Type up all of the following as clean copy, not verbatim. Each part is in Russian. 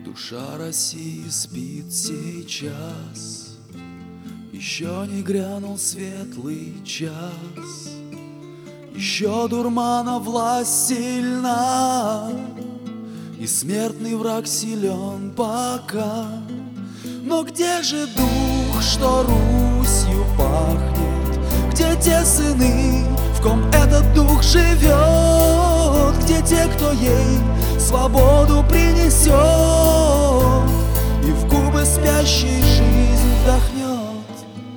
Душа России спит сейчас, еще не грянул светлый час, еще дурмана власть сильна, и смертный враг силен пока. Но где же дух, что Русью пахнет? Где те сыны, в ком этот дух живет? Где те, кто ей свободу принесет и в губы спящей жизнь вдохнет?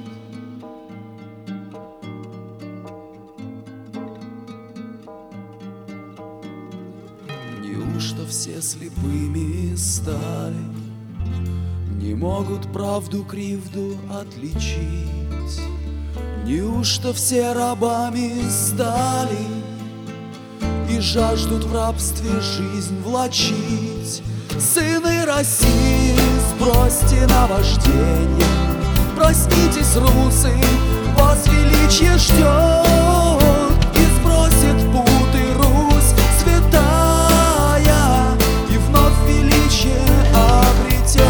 Неужто все слепыми стали, не могут правду кривду отличить? Неужто все рабами стали и жаждут в рабстве жизнь влачить? Сыны России, сбросьте наваждение, проснитесь, русы, вас величие ждет, и сбросит путы Русь святая, и вновь величие обретет.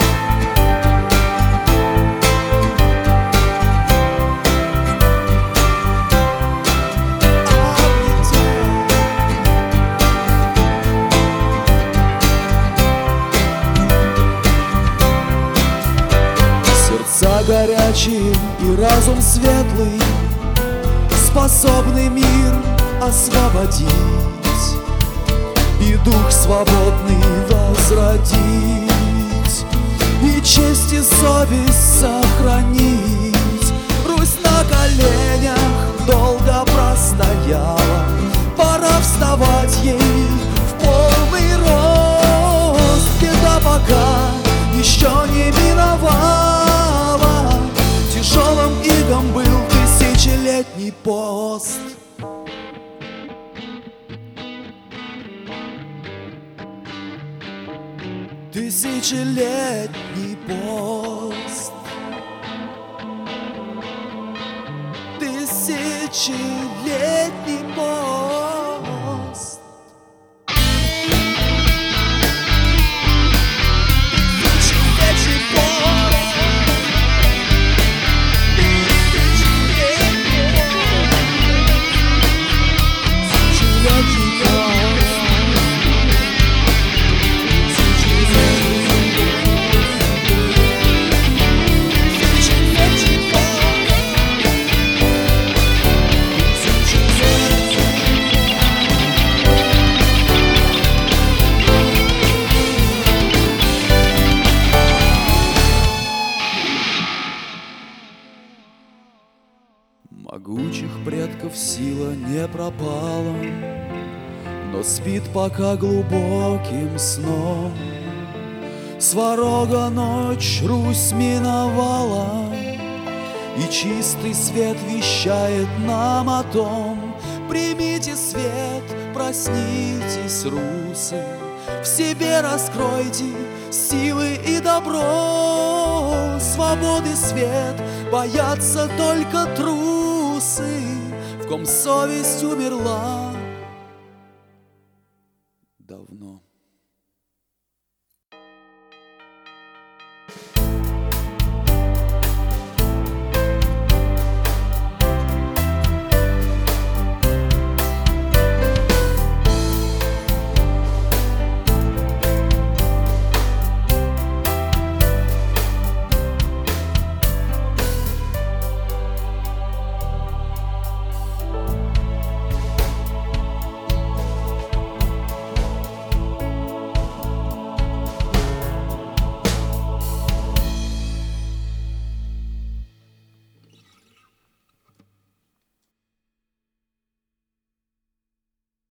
Горячий и разум светлый, способный мир освободить и дух свободный возродить, и честь и совесть сохранить. Русь на коленях долго простояла, пора вставать ей в полный рост. Беда пока еще не миновала, тяжелым игом был тысячелетний пост. Тысячелетний пост. Тысячелетний пост. Тысячелетний пост. Могучих предков сила не пропала, но спит пока глубоким сном. Сварога ночь Русь миновала, и чистый свет вещает нам о том. Примите свет, проснитесь, русы, в себе раскройте силы и добро. Свободы свет боятся только трусы, в ком совесть умерла давно.